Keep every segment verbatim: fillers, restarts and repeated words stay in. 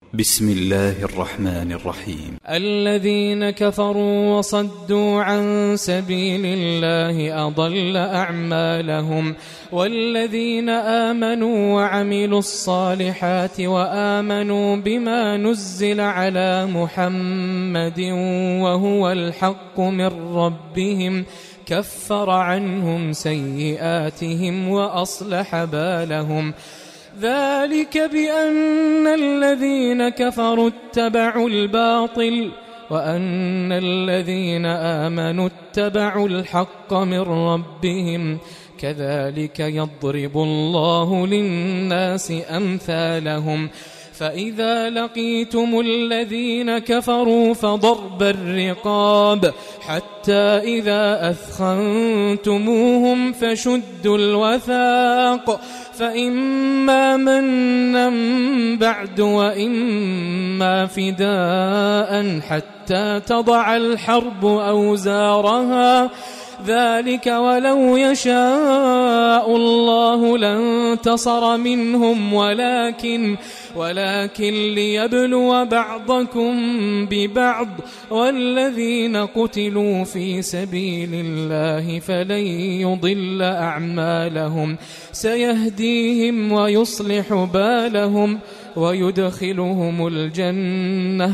بسم الله الرحمن الرحيم. الذين كفروا وصدوا عن سبيل الله أضل أعمالهم، والذين آمنوا وعملوا الصالحات وآمنوا بما نزل على محمد وهو الحق من ربهم كفر عنهم سيئاتهم وأصلح بالهم. ذلك بأن الذين كفروا اتبعوا الباطل وأن الذين آمنوا اتبعوا الحق من ربهم كذلك يضرب الله للناس أمثالهم. فإذا لقيتم الذين كفروا فضرب الرقاب حتى إذا أثخنتموهم فشدوا الوثاق فإما منا بعد وإما فداء حتى تضع الحرب أوزارها، ذلك ولو يشاء الله لانتصر منهم ولكن ولكن ليبلو بعضكم ببعض، والذين قتلوا في سبيل الله فلن يضل أعمالهم سيهديهم ويصلح بالهم ويدخلهم الجنة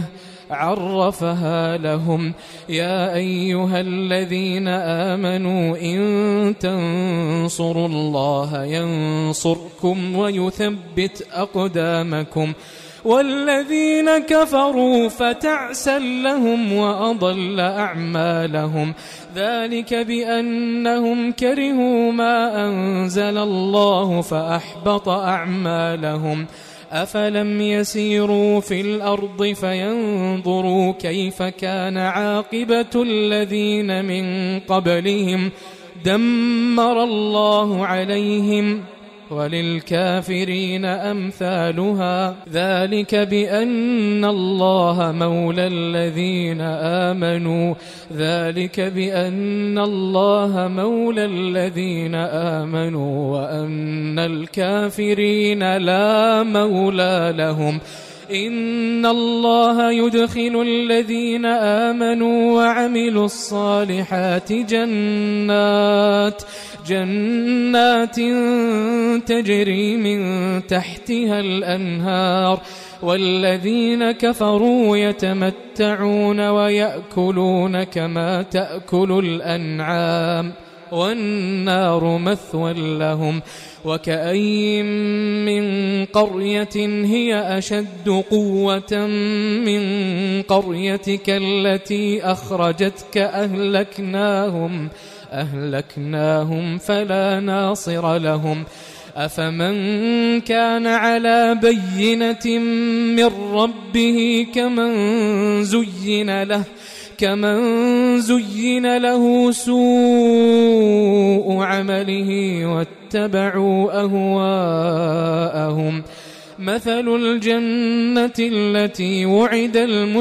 عرفها لهم. يا أيها الذين آمنوا إن تنصروا الله ينصركم ويثبت أقدامكم، والذين كفروا فتعسا لهم وأضل أعمالهم. ذلك بأنهم كرهوا ما أنزل الله فأحبط أعمالهم. أفلم يسيروا في الأرض فينظروا كيف كان عاقبة الذين من قبلهم دمر الله عليهم وللكافرين أمثالها. ذلك بأن الله مولى الذين آمنوا ذلك بأن الله مولى الذين آمنوا وأن الكافرين لا مولى لهم. إن الله يدخل الذين آمنوا وعملوا الصالحات جنات جنات تجري من تحتها الأنهار، والذين كفروا يتمتعون ويأكلون كما تأكل الأنعام والنار مثوى لهم. وكأين من قرية هي أشد قوة من قريتك التي أخرجتك أهلكناهم أهلكناهم فلا ناصر لهم. أفمن كان على بينة من ربه كمن زين له كمن زين له سوء عمله واتبعوا أهواءهم. مثل الجنة التي وعد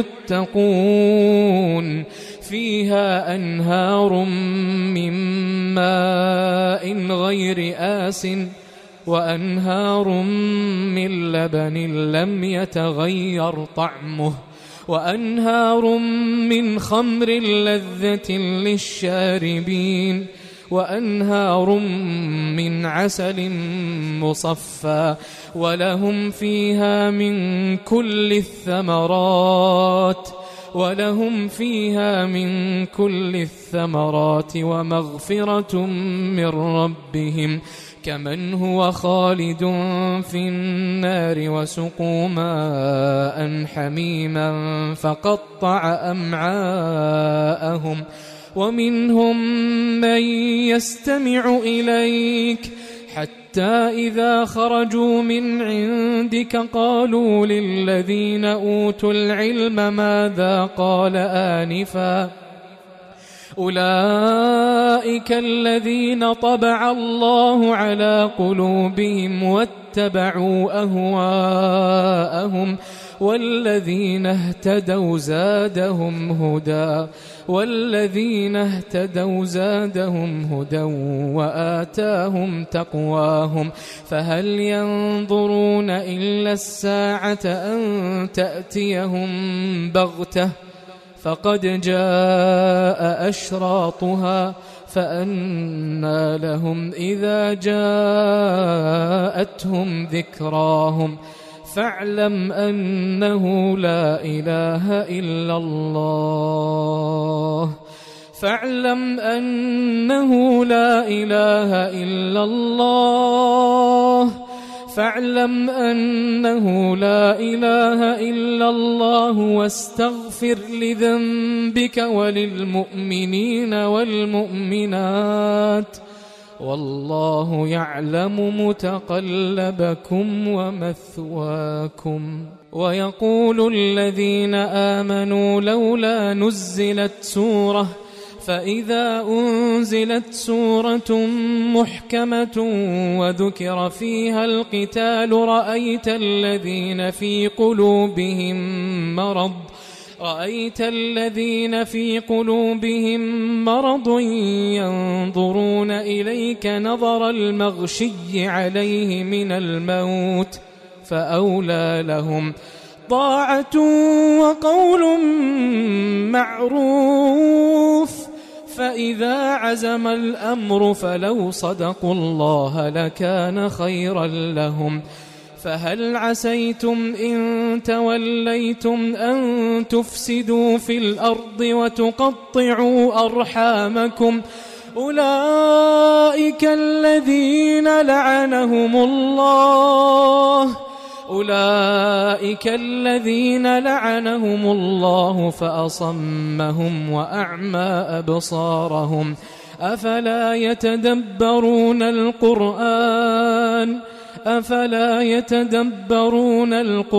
المتقون فيها أنهار من ماء غير آسٍ وأنهار من لبن لم يتغير طعمه وأنهار من خمر لذة للشاربين وأنهار من عسل مصفى ولهم فيها من كل الثمرات ولهم فيها من كل الثمرات ومغفرة من ربهم كمن هو خالد في النار وسقوا ماء حميما فقطع أمعاءهم. ومنهم من يستمع إليك حتى إذا خرجوا من عندك قالوا للذين أوتوا العلم ماذا قال آنفا أولئك الذين طبع الله على قلوبهم واتبعوا أهواءهم والذين اهتدوا زادهم هدى والذين اهتدوا زادهم هدى وآتاهم تقواهم فهل ينظرون إلا الساعة أن تأتيهم بغتة فقد جاء أشراطها فأنى لهم إذا جاءتهم ذكراهم فاعلم أنه لا إله إلا الله فاعلم أنه لا إله إلا الله فاعلم أنه لا إله إلا الله واستغفر لذنبك وللمؤمنين والمؤمنات والله يعلم متقلبكم ومثواكم. ويقول الذين آمنوا لولا نزلت سورة فإذا أنزلت سورة محكمة وذكر فيها القتال رأيت الذين في قلوبهم مرض رأيت الذين في قلوبهم مرض ينظرون إليك نظر المغشي عليه من الموت فأولى لهم طاعة وقول معروف فإذا عزم الأمر فلو صدقوا الله لكان خيرا لهم فهل عسيتم إن توليتم أن تفسدوا في الأرض وتقطعوا أرحامكم أولئك الذين لعنهم الله أولئك الذين لعنهم الله فأصمهم وأعمى أبصارهم أفلا يتدبرون القرآن أفلا يتدبرون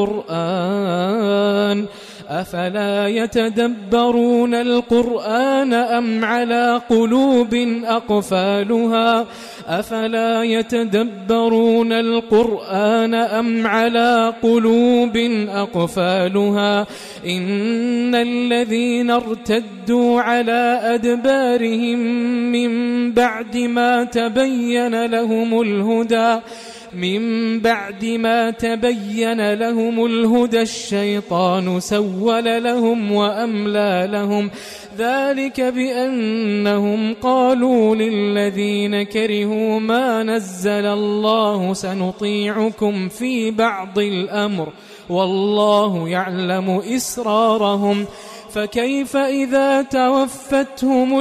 القرآن أفلا يتدبرون القرآن أم على قلوب أقفالها أفلا يتدبرون القرآن أم على قلوب أقفالها إن الذين ارتدوا على أدبارهم من بعد ما تبين لهم الهدى من بعد ما تبين لهم الهدى الشيطان سول لهم وأملى لهم ذلك بأنهم قالوا للذين كرهوا ما نزل الله سنطيعكم في بعض الأمر والله يعلم إسرارهم فكيف إذا توفتهم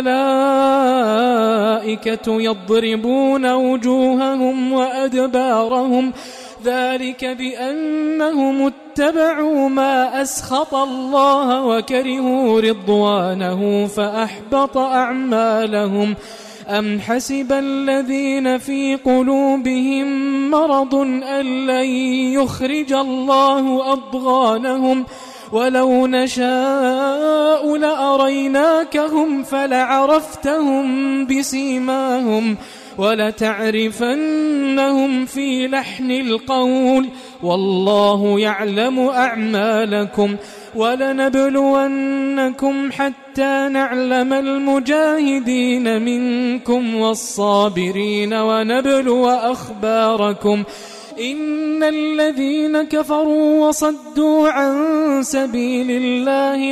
الملائكة يضربون وجوههم وأدبارهم ذلك بأنهم اتبعوا ما أسخط الله وكرهوا رضوانه فأحبط أعمالهم أم حسب الذين في قلوبهم مرض أن لن يخرج الله أضغانهم ولو نشاء لأريناكهم فلعرفتهم بسيماهم ولتعرفنهم في لحن القول والله يعلم أعمالكم ولنبلونكم حتى نعلم المجاهدين منكم والصابرين ونبلو أخباركم إن الذين كفروا وصدوا عن سبيل الله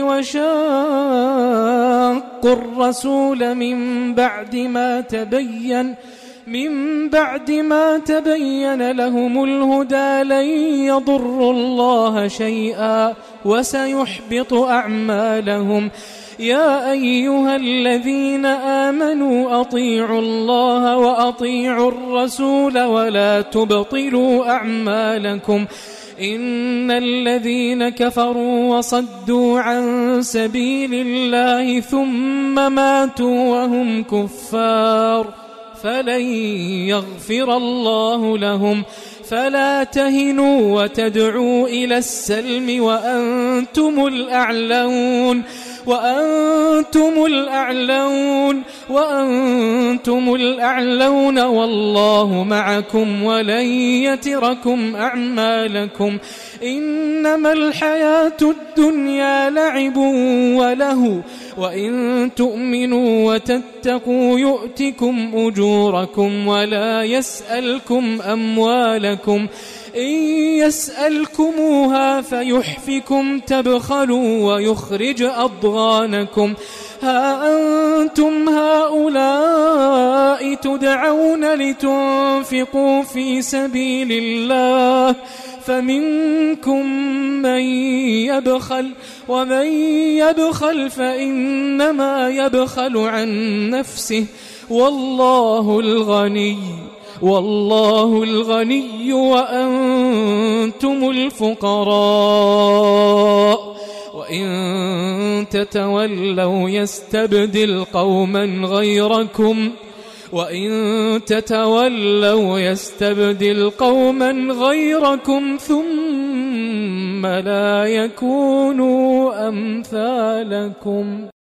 وشاقوا الرسول من بعد ما تبين من بعد ما تبين لهم الهدى لن يضروا الله شيئا وسيحبط أعمالهم يا أيها الذين آمنوا أطيعوا الله وأطيعوا الرسول ولا تبطلوا أعمالكم إن الذين كفروا وصدوا عن سبيل الله ثم ماتوا وهم كفار فلن يغفر الله لهم فلا تهنوا وتدعوا إلى السلم وأنتم الأعلون وأنتم الأعلون وأنتم الأعلون والله معكم ولن يتركم أعمالكم إنما الحياة الدنيا لعب وله وإن تؤمنوا وتتقوا يؤتكم أجوركم ولا يسألكم أموالكم إن يسألكموها فيحفكم تبخلوا ويخرج أضغانكم ها أنتم هؤلاء تدعون لتنفقوا في سبيل الله فمنكم من يبخل ومن يبخل فإنما يبخل عن نفسه والله الغني والله الغني وأنتم الفقراء وإن تتولوا يستبدل قوما غيركم وإن تتولوا يستبدل قوما غيركم ثم لا يكونوا أمثالكم.